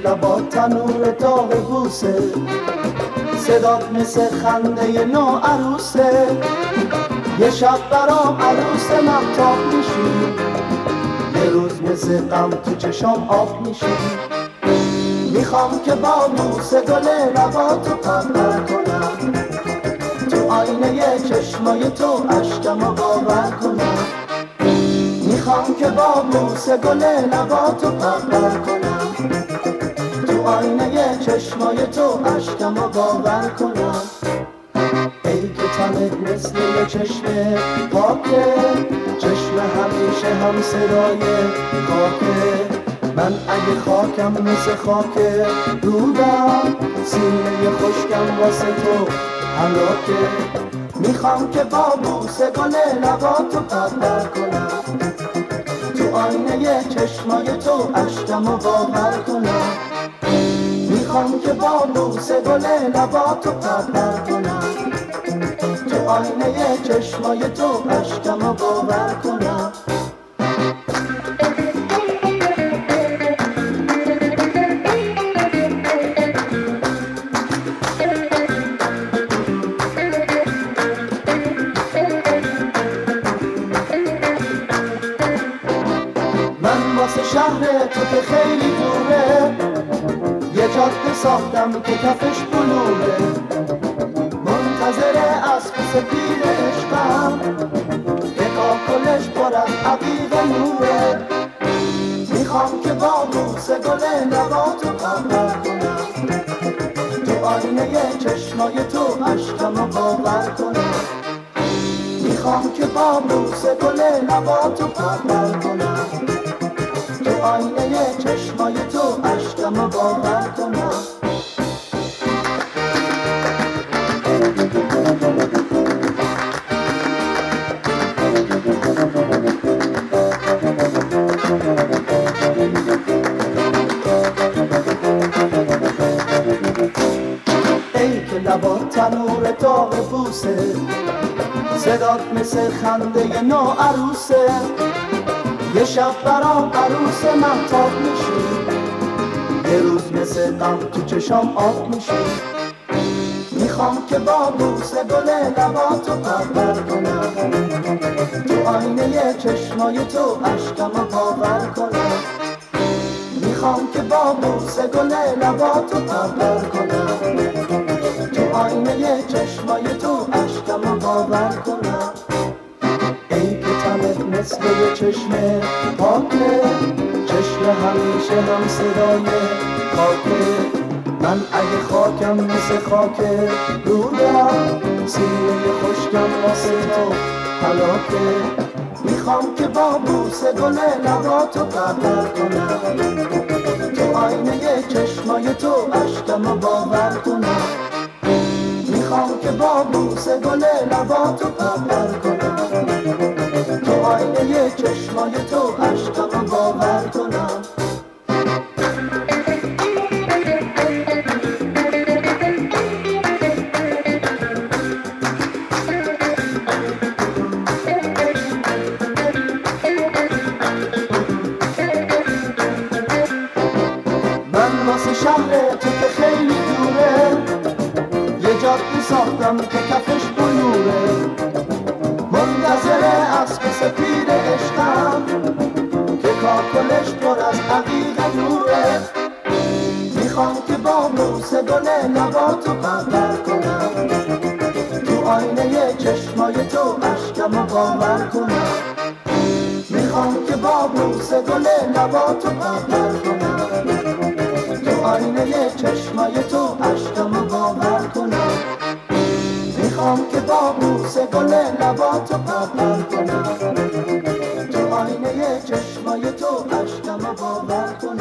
لبات تنور داغ بوسه، صدات مثل خنده نو عروسه. یه شب برام عروس مهتاب میشی، یه روز مثل غم تو چشام آب میشی. میخوام که با بوسه گل لباتو پرپر کنم، تو آینه چشمای تو عشقمو باور کنم. میخوام که با بوسه گل لباتو پرپر کنم، تو آینه چشمای تو عشقمو باور کنم. ای که تنت مثل یه چشم پاکه، چشم همیشه هم صدای خاکه. من اگه خاکم مثل خاک رودم، سینه خشکم واسه تو هلاکه. میخوام که با بوسه گل لباتو پرپر کنم، تو آینه چشمای تو عشقمو باور کنم. میخوام که با بوسه گل لباتو پرپر کنم، تو آینه چشمای تو عشقمو باور کنم. واسه شهر تو که خیلی دوره، یه جاده ساختم که کفش بلوره. منتظر اسب سپید عشقم که کاکلش پر از عقیق نوره. میخوام که با بوسه گل لباتو پرپر کنم، تو آینه چشمای تو عشقمو باور کنم. میخوام که با بوسه گل لباتو پرپر کنم، تو آینه چشمای تو عشقمو باور کنم. ای که لبات تنور داغ بوسه، صدات مثل خنده نو عروسه. یه شب برام عروس مهتاب میشی، یه روز مثل غم تو چشام آب میشی. میخوام که با بوسه گل لباتو پرپر کنم، تو آینه چشمای تو عشقمو باور کنم. میخوام که با بوسه گل لباتو پرپر کنم، تو آینه چشمای تو عشقمو باور کنم. ای که تنت مثل یه چشم پاکه، چشم همیشه هم صدای خاکه. من اگه خاکم مثل خاک رودم، سینه خشکم واسه تو هلاکه. میخوام که با بوسه گل لباتو پرپر کنم، تو آینه چشمای تو عشقمو باور کنم. میخوام که با بوسه گل لباتو پرپر کنم، تو آینه چشمای تو عشقمو باور کنم. من واسه شهر تو که خیلی دوره، یه جاده ساختم که کفش بلوره. منتظر اسب سپید عشقم که کاکلش پر از عقیق نوره. میخوام که با بوسه گل لباتو پرپر کنم، تو آینه چشمای تو عشقمو باور کنم. میخوام که با بوسه گل لباتو پرپر کنم، تو آینه چشمای تو عشقمو باور کنم. میخوام که با بوسه گل لباتو پرپر کنم، تو آینه چشمای تو عشقمو باور کنم.